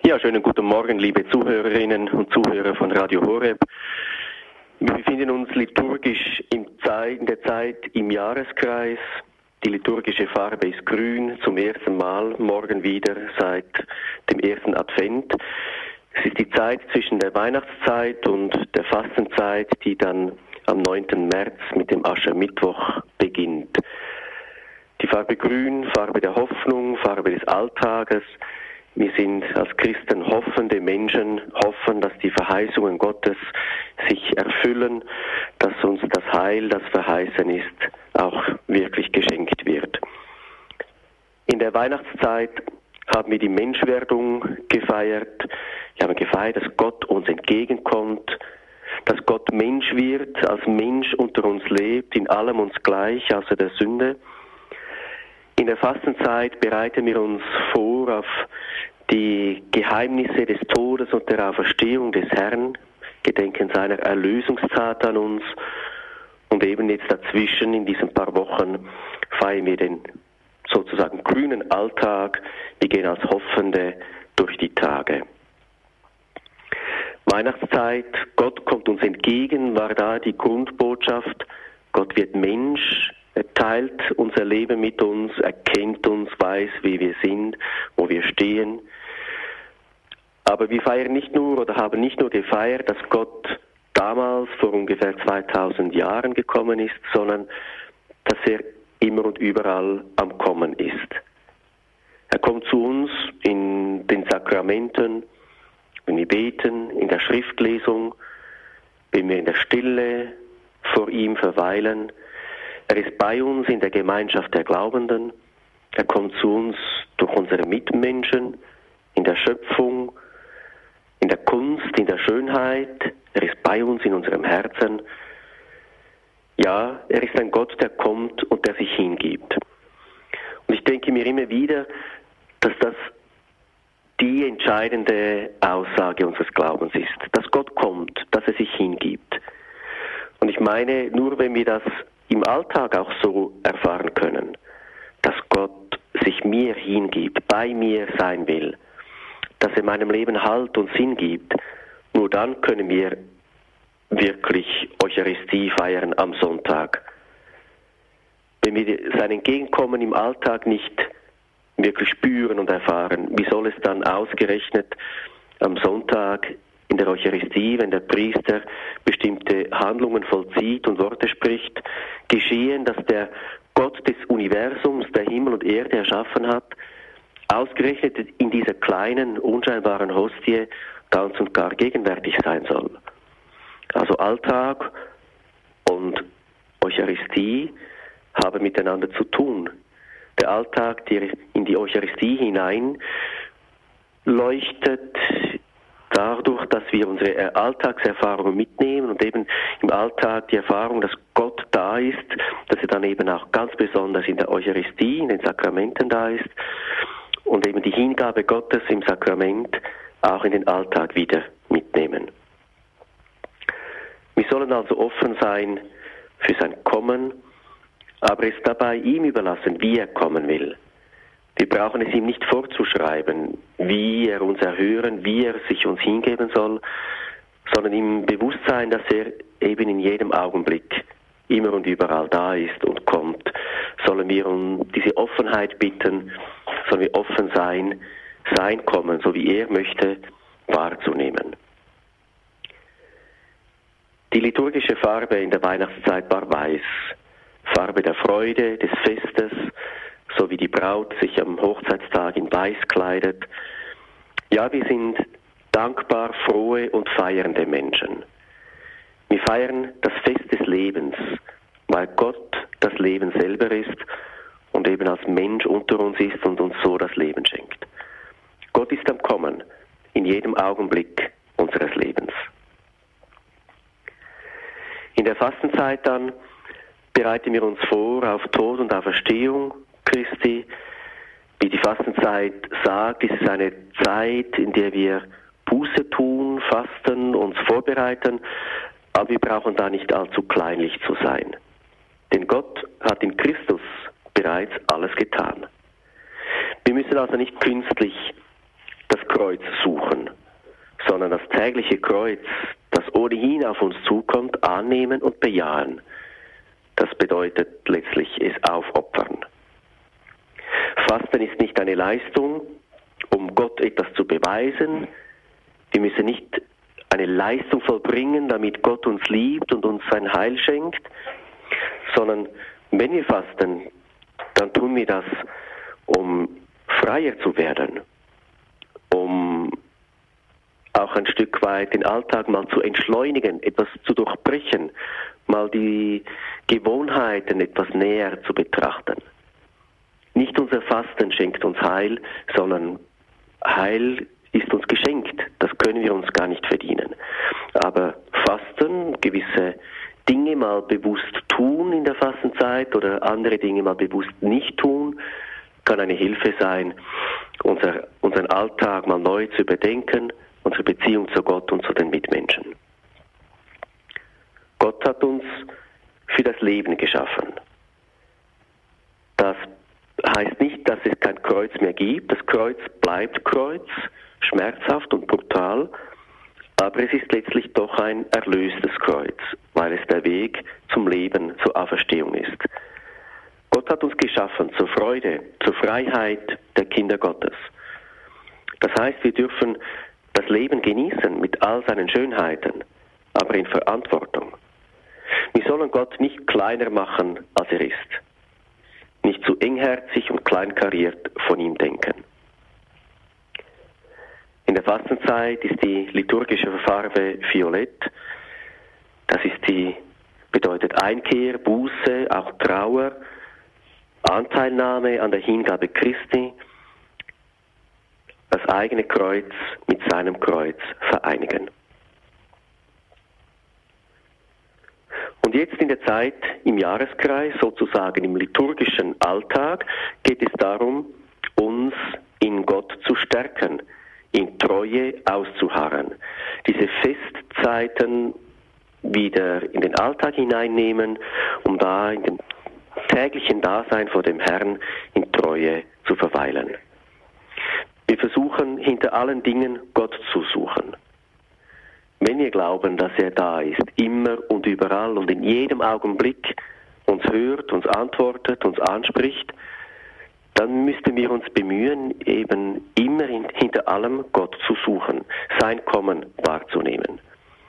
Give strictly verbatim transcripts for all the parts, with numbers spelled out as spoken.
Ja, schönen guten Morgen, liebe Zuhörerinnen und Zuhörer von Radio Horeb. Wir befinden uns liturgisch in, Zeit, in der Zeit im Jahreskreis. Die liturgische Farbe ist grün, zum ersten Mal, morgen wieder seit dem ersten Advent. Es ist die Zeit zwischen der Weihnachtszeit und der Fastenzeit, die dann am neunten März mit dem Aschermittwoch beginnt. Die Farbe grün, Farbe der Hoffnung, Farbe des Alltages. Wir sind als Christen hoffende Menschen, hoffen, dass die Verheißungen Gottes sich erfüllen, dass uns das Heil, das verheißen ist, auch wirklich geschenkt wird. In der Weihnachtszeit haben wir die Menschwerdung gefeiert. Wir haben gefeiert, dass Gott uns entgegenkommt, dass Gott Mensch wird, als Mensch unter uns lebt, in allem uns gleich, außer der Sünde. In der Fastenzeit bereiten wir uns vor auf die Geheimnisse des Todes und der Auferstehung des Herrn, gedenken seiner Erlösungstat an uns. Und eben jetzt dazwischen, in diesen paar Wochen, feiern wir den sozusagen grünen Alltag. Wir gehen als Hoffende durch die Tage. Weihnachtszeit, Gott kommt uns entgegen, war da die Grundbotschaft. Gott wird Mensch. Er teilt unser Leben mit uns, er kennt uns, weiß, wie wir sind, wo wir stehen. Aber wir feiern nicht nur oder haben nicht nur gefeiert, dass Gott damals vor ungefähr zweitausend Jahren gekommen ist, sondern dass er immer und überall am Kommen ist. Er kommt zu uns in den Sakramenten, wenn wir beten, in der Schriftlesung, wenn wir in der Stille vor ihm verweilen. Er ist bei uns in der Gemeinschaft der Glaubenden. Er kommt zu uns durch unsere Mitmenschen, in der Schöpfung, in der Kunst, in der Schönheit. Er ist bei uns in unserem Herzen. Ja, er ist ein Gott, der kommt und der sich hingibt. Und ich denke mir immer wieder, dass das die entscheidende Aussage unseres Glaubens ist, dass Gott kommt, dass er sich hingibt. Und ich meine, nur wenn wir das im Alltag auch so erfahren können, dass Gott sich mir hingibt, bei mir sein will, dass er meinem Leben Halt und Sinn gibt, nur dann können wir wirklich Eucharistie feiern am Sonntag. Wenn wir sein Entgegenkommen im Alltag nicht wirklich spüren und erfahren, wie soll es dann ausgerechnet am Sonntag in der Eucharistie, wenn der Priester bestimmte Handlungen vollzieht und Worte spricht, geschehen, dass der Gott des Universums, der Himmel und Erde erschaffen hat, ausgerechnet in dieser kleinen, unscheinbaren Hostie ganz und gar gegenwärtig sein soll. Also Alltag und Eucharistie haben miteinander zu tun. Der Alltag, der in die Eucharistie hinein leuchtet, dadurch, dass wir unsere Alltagserfahrungen mitnehmen und eben im Alltag die Erfahrung, dass Gott da ist, dass er dann eben auch ganz besonders in der Eucharistie, in den Sakramenten da ist und eben die Hingabe Gottes im Sakrament auch in den Alltag wieder mitnehmen. Wir sollen also offen sein für sein Kommen, aber es dabei ihm überlassen, wie er kommen will. Wir brauchen es ihm nicht vorzuschreiben, wie er uns erhören, wie er sich uns hingeben soll, sondern im Bewusstsein, dass er eben in jedem Augenblick immer und überall da ist und kommt, sollen wir um diese Offenheit bitten, sollen wir offen sein, sein Kommen, so wie er möchte, wahrzunehmen. Die liturgische Farbe in der Weihnachtszeit war weiß, Farbe der Freude, des Festes, so wie die Braut sich am Hochzeitstag in Weiß kleidet. Ja, wir sind dankbar, frohe und feiernde Menschen. Wir feiern das Fest des Lebens, weil Gott das Leben selber ist und eben als Mensch unter uns ist und uns so das Leben schenkt. Gott ist am Kommen, in jedem Augenblick unseres Lebens. In der Fastenzeit dann bereiten wir uns vor auf Tod und Auferstehung Christi. Wie die Fastenzeit sagt, ist es eine Zeit, in der wir Buße tun, fasten, uns vorbereiten, aber wir brauchen da nicht allzu kleinlich zu sein. Denn Gott hat in Christus bereits alles getan. Wir müssen also nicht künstlich das Kreuz suchen, sondern das tägliche Kreuz, das ohnehin auf uns zukommt, annehmen und bejahen. Das bedeutet letztlich es aufopfern. Fasten ist nicht eine Leistung, um Gott etwas zu beweisen. Wir müssen nicht eine Leistung vollbringen, damit Gott uns liebt und uns sein Heil schenkt, sondern wenn wir fasten, dann tun wir das, um freier zu werden, um auch ein Stück weit den Alltag mal zu entschleunigen, etwas zu durchbrechen, mal die Gewohnheiten etwas näher zu betrachten. Nicht unser Fasten schenkt uns Heil, sondern Heil ist uns geschenkt. Das können wir uns gar nicht verdienen. Aber Fasten, gewisse Dinge mal bewusst tun in der Fastenzeit oder andere Dinge mal bewusst nicht tun, kann eine Hilfe sein, unser, unseren Alltag mal neu zu überdenken, unsere Beziehung zu Gott und zu den Mitmenschen. Gott hat uns für das Leben geschaffen. Das heißt nicht, dass es kein Kreuz mehr gibt. Das Kreuz bleibt Kreuz, schmerzhaft und brutal, aber es ist letztlich doch ein erlöstes Kreuz, weil es der Weg zum Leben, zur Auferstehung ist. Gott hat uns geschaffen zur Freude, zur Freiheit der Kinder Gottes. Das heißt, wir dürfen das Leben genießen mit all seinen Schönheiten, aber in Verantwortung. Wir sollen Gott nicht kleiner machen, als er ist. Nicht zu engherzig und kleinkariert von ihm denken. In der Fastenzeit ist die liturgische Farbe violett. Das ist die, bedeutet Einkehr, Buße, auch Trauer, Anteilnahme an der Hingabe Christi, das eigene Kreuz mit seinem Kreuz vereinigen. Und jetzt in der Zeit im Jahreskreis, sozusagen im liturgischen Alltag, geht es darum, uns in Gott zu stärken, in Treue auszuharren, diese Festzeiten wieder in den Alltag hineinnehmen, um da in dem täglichen Dasein vor dem Herrn in Treue zu verweilen. Wir versuchen hinter allen Dingen Gott zu suchen. Wenn wir glauben, dass er da ist, immer und überall und in jedem Augenblick uns hört, uns antwortet, uns anspricht, dann müssten wir uns bemühen, eben immer in, hinter allem Gott zu suchen, sein Kommen wahrzunehmen.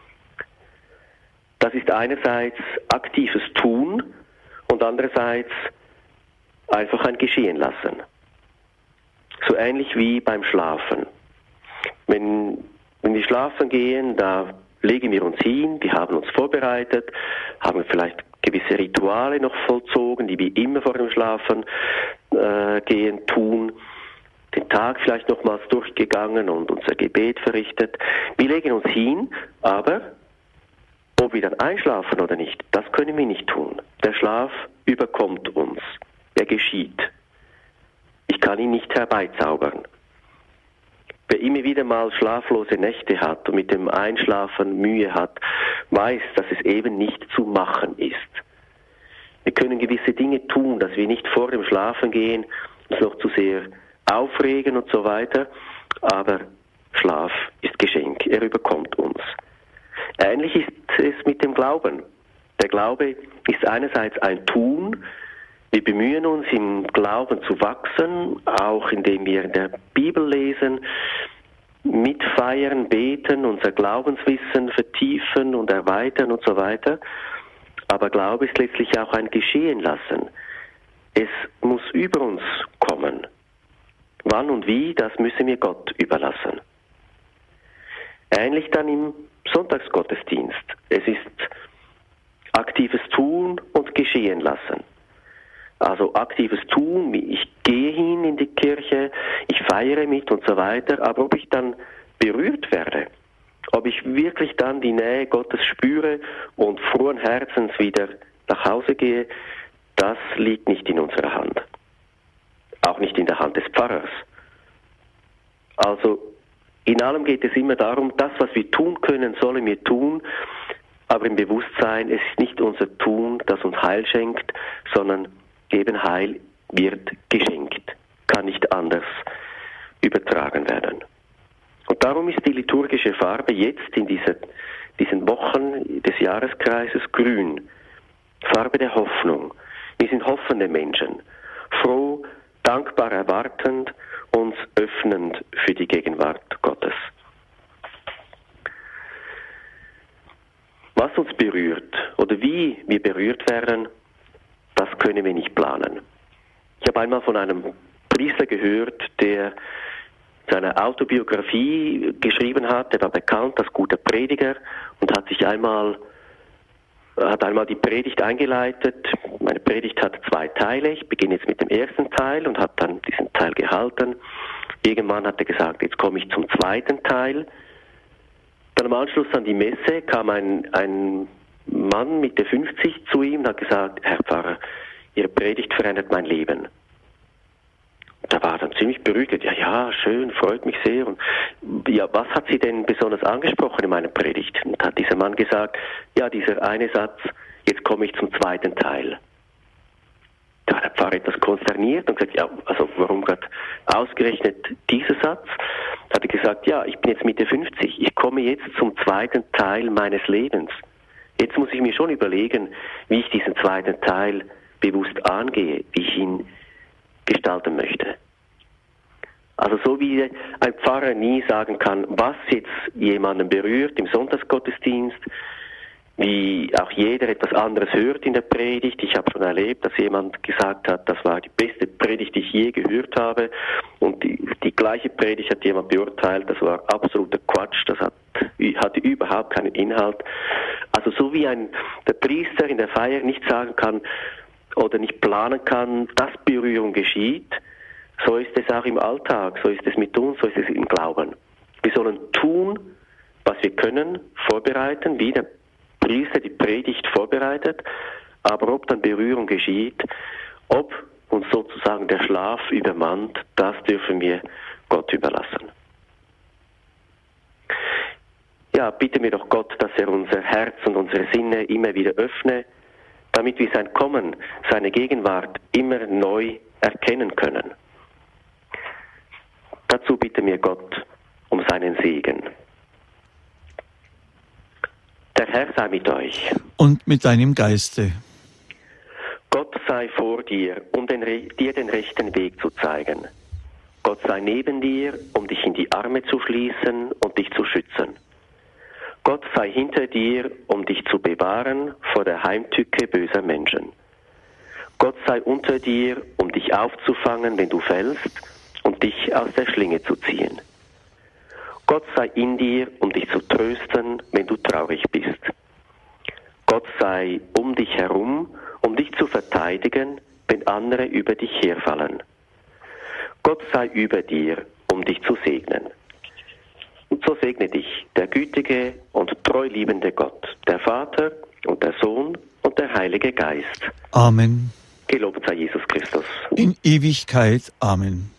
Das ist einerseits aktives Tun und andererseits einfach ein Geschehen lassen. So ähnlich wie beim Schlafen. Wenn, wenn wir schlafen gehen, da legen wir uns hin, wir haben uns vorbereitet, haben vielleicht gewisse Rituale noch vollzogen, die wir immer vor dem Schlafen äh, gehen tun, den Tag vielleicht nochmals durchgegangen und unser Gebet verrichtet. Wir legen uns hin, aber ob wir dann einschlafen oder nicht, das können wir nicht tun. Der Schlaf überkommt uns, er geschieht. Ich kann ihn nicht herbeizaubern. Wer immer wieder mal schlaflose Nächte hat und mit dem Einschlafen Mühe hat, weiß, dass es eben nicht zu machen ist. Wir können gewisse Dinge tun, dass wir nicht vor dem Schlafen gehen, uns noch zu sehr aufregen und so weiter, aber Schlaf ist Geschenk, er überkommt uns. Ähnlich ist es mit dem Glauben. Der Glaube ist einerseits ein Tun. Wir bemühen uns, im Glauben zu wachsen, auch indem wir in der Bibel lesen, mitfeiern, beten, unser Glaubenswissen vertiefen und erweitern und so weiter. Aber Glaube ist letztlich auch ein Geschehen lassen. Es muss über uns kommen. Wann und wie, das müssen wir Gott überlassen. Ähnlich dann im Sonntagsgottesdienst. Es ist aktives Tun und Geschehen lassen. Also aktives Tun, ich gehe hin in die Kirche, ich feiere mit und so weiter, aber ob ich dann berührt werde, ob ich wirklich dann die Nähe Gottes spüre und frohen Herzens wieder nach Hause gehe, das liegt nicht in unserer Hand. Auch nicht in der Hand des Pfarrers. Also in allem geht es immer darum, das, was wir tun können, sollen wir tun, aber im Bewusstsein, es ist nicht unser Tun, das uns Heil schenkt, sondern eben Heil wird geschenkt, kann nicht anders übertragen werden. Darum ist die liturgische Farbe jetzt in dieser, diesen Wochen des Jahreskreises grün. Farbe der Hoffnung. Wir sind hoffende Menschen, froh, dankbar erwartend, uns öffnend für die Gegenwart Gottes. Was uns berührt oder wie wir berührt werden, das können wir nicht planen. Ich habe einmal von einem Priester gehört, der seine Autobiografie geschrieben hat. Er war bekannt als guter Prediger und hat sich einmal, hat einmal die Predigt eingeleitet. Meine Predigt hat zwei Teile. Ich beginne jetzt mit dem ersten Teil und habe dann diesen Teil gehalten. Irgendwann hat er gesagt, jetzt komme ich zum zweiten Teil. Dann am Anschluss an die Messe kam ein, ein Mann Mitte fünfzig zu ihm und hat gesagt, Herr Pfarrer, Ihre Predigt verändert mein Leben. Da war er dann ziemlich beruhigt. Ja, ja, schön, freut mich sehr. Und ja, was hat Sie denn besonders angesprochen in meiner Predigt? Und hat dieser Mann gesagt, ja, dieser eine Satz, jetzt komme ich zum zweiten Teil. Da war der Pfarrer etwas konsterniert und gesagt, ja, also warum gerade ausgerechnet dieser Satz? Hat er gesagt, ja, ich bin jetzt Mitte fünfzig, ich komme jetzt zum zweiten Teil meines Lebens. Jetzt muss ich mir schon überlegen, wie ich diesen zweiten Teil bewusst angehe, wie ich ihn gestalten möchte. Also so wie ein Pfarrer nie sagen kann, was jetzt jemanden berührt im Sonntagsgottesdienst, wie auch jeder etwas anderes hört in der Predigt. Ich habe schon erlebt, dass jemand gesagt hat, das war die beste Predigt, die ich je gehört habe. Und die, die gleiche Predigt hat jemand beurteilt, das war absoluter Quatsch, das hat, hatte überhaupt keinen Inhalt. Also so wie ein, der Priester in der Feier nicht sagen kann oder nicht planen kann, dass Berührung geschieht, so ist es auch im Alltag, so ist es mit uns, so ist es im Glauben. Wir sollen tun, was wir können, vorbereiten, wie der Priester die Predigt vorbereitet, aber ob dann Berührung geschieht, ob uns sozusagen der Schlaf übermannt, das dürfen wir Gott überlassen. Ja, bitte mir doch Gott, dass er unser Herz und unsere Sinne immer wieder öffne, damit wir sein Kommen, seine Gegenwart immer neu erkennen können. Dazu bitte mir Gott um seinen Segen. Der Herr sei mit euch. Und mit deinem Geiste. Gott sei vor dir, um den, dir den rechten Weg zu zeigen. Gott sei neben dir, um dich in die Arme zu schließen und dich zu schützen. Gott sei hinter dir, um dich zu bewahren vor der Heimtücke böser Menschen. Gott sei unter dir, um dich aufzufangen, wenn du fällst, und dich aus der Schlinge zu ziehen. Gott sei in dir, um dich zu trösten, wenn du traurig bist. Gott sei um dich herum, um dich zu verteidigen, wenn andere über dich herfallen. Gott sei über dir, um dich zu segnen. Und so segne dich der gütige und treu liebende Gott, der Vater und der Sohn und der Heilige Geist. Amen. Gelobt sei Jesus Christus. In Ewigkeit. Amen.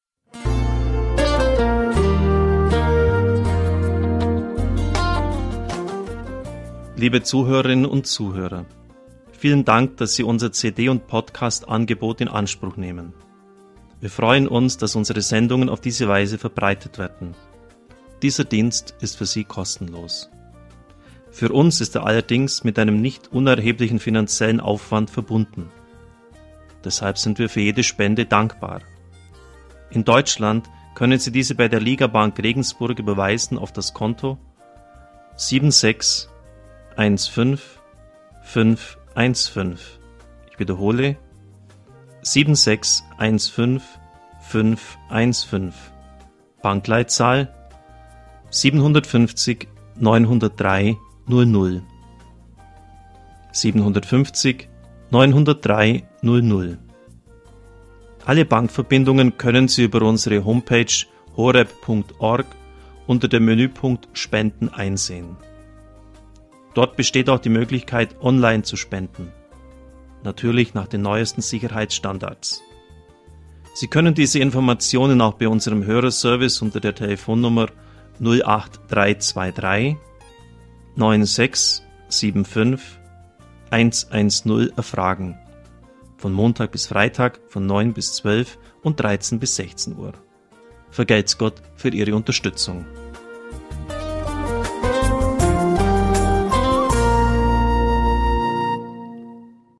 Liebe Zuhörerinnen und Zuhörer, vielen Dank, dass Sie unser C D- und Podcast-Angebot in Anspruch nehmen. Wir freuen uns, dass unsere Sendungen auf diese Weise verbreitet werden. Dieser Dienst ist für Sie kostenlos. Für uns ist er allerdings mit einem nicht unerheblichen finanziellen Aufwand verbunden. Deshalb sind wir für jede Spende dankbar. In Deutschland können Sie diese bei der Ligabank Regensburg überweisen auf das Konto sieben sechs eins fünf fünf eins fünf. Ich wiederhole sieben sechs eins fünf fünf eins fünf. Bankleitzahl siebenhundertfünfzig neunhundertdrei null null. siebenhundertfünfzig neunhundertdrei null null. Alle Bankverbindungen können Sie über unsere Homepage horeb punkt org unter dem Menüpunkt Spenden einsehen. Dort besteht auch die Möglichkeit, online zu spenden. Natürlich nach den neuesten Sicherheitsstandards. Sie können diese Informationen auch bei unserem Hörerservice unter der Telefonnummer null acht drei zwei drei neun sechs sieben fünf eins eins null erfragen. Von Montag bis Freitag von neun bis zwölf und dreizehn bis sechzehn Uhr. Vergelt's Gott für Ihre Unterstützung.